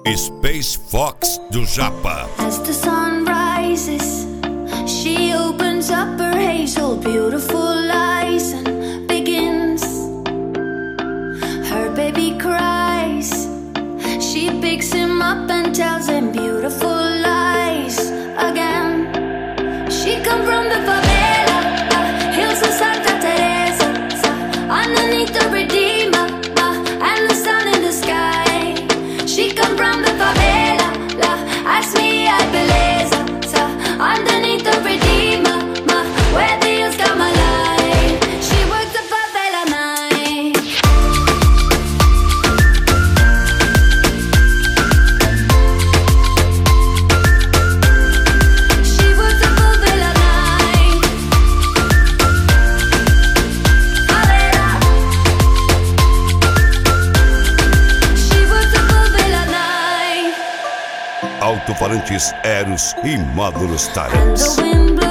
Space Fox do Japa. As the sun rises, she opens up her hazel, beautiful eyes and begins. Her baby cries. She picks him up and tells him beautiful lies again. She come from the favela, hills of Santa Teresa, underneath the Redeemer, and the sun in the sky. She come from the favela, ask me I beleza, underneath the Redeemer, where the hills come alive. She works the favela night. She works the favela night. Favela. She works the favela night. Alto-falantes Eros e Módulos And Talents. the wind blows